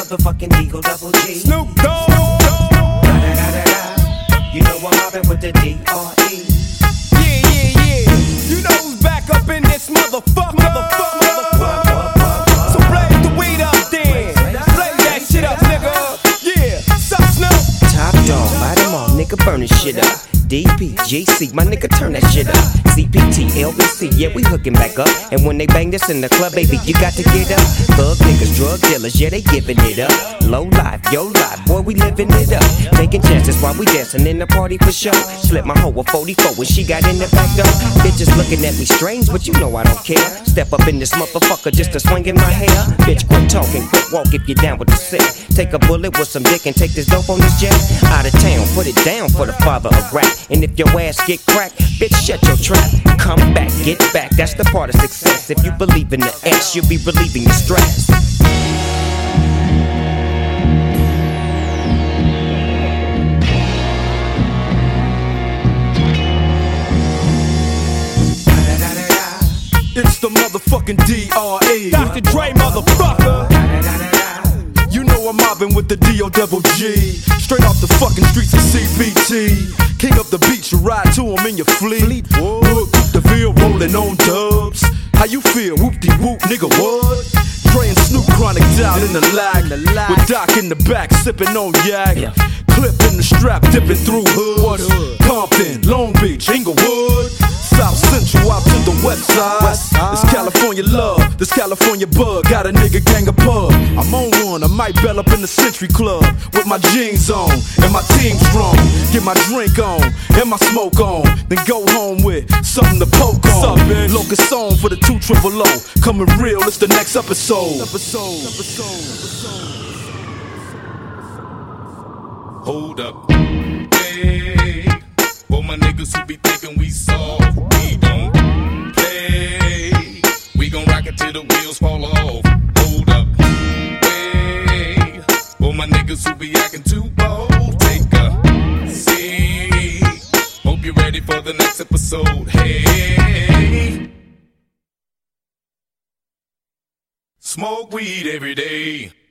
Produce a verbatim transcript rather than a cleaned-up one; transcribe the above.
motherfucking Eagle Double G. Snoop Dogg. You know I'm mobbing with the D R E. Yeah, yeah, yeah. You know who's back up in this motherfucker. Motherfucker, motherfucker. So blaze the weed up then. Blaze that shit up, nigga. Yeah, sup, Snoop? Top dog, bite them all, nigga, burn this shit up. D P, G C, my nigga, turn that shit up. C P T, L B C, yeah, we hooking back up. And when they bang this in the club, baby, you got to get up. Thug niggas, drug dealers, yeah, they giving it up. Low life, yo life, boy, we living it up. Taking chances while we dancing in the party for show. Slip my hoe a forty-four when she got in the back door. Bitches looking at me strange, but you know I don't care. Step up in this motherfucker just to swing in my hair. Bitch, quit talking, quit walk if you're down with the sick. Take a bullet with some dick and take this dope on this jet. Out of town, put it down for the father of rap. And if your ass get cracked, bitch, shut your trap. Come back, get back, that's the part of success. If you believe in the S, you'll be relieving your stress. It's the motherfucking D R E. Doctor Dre, motherfucker. You know I'm mobbing with the D O Double G. Straight off the fucking streets of C B T. King up the beach, you ride to him in your fleet. Whoop, the Ville rolling on dubs. How you feel? Whoop-de-whoop, nigga, what? Dre and Snoop Chronic down in the lag. With Doc in the back, sipping on yak. Clip in the strap, dipping through hood. Compton, Long Beach, Inglewood. South Central out to the west side. West side. This California love, this California bug. Got a nigga gang of pub. I'm on one, I might bell up in the Century Club. With my jeans on, and my team strong. Get my drink on, and my smoke on. Then go home with something to poke on. Locust song for the two triple O. Coming real, it's the next episode. Episode, episode, episode. Hold up, hey. For my niggas who be thinking we soft, we don't play. We gon' rock it till the wheels fall off. Hold up, hey. For my niggas who be acting too bold, take a seat. Hope you're ready for the next episode. Hey, smoke weed every day.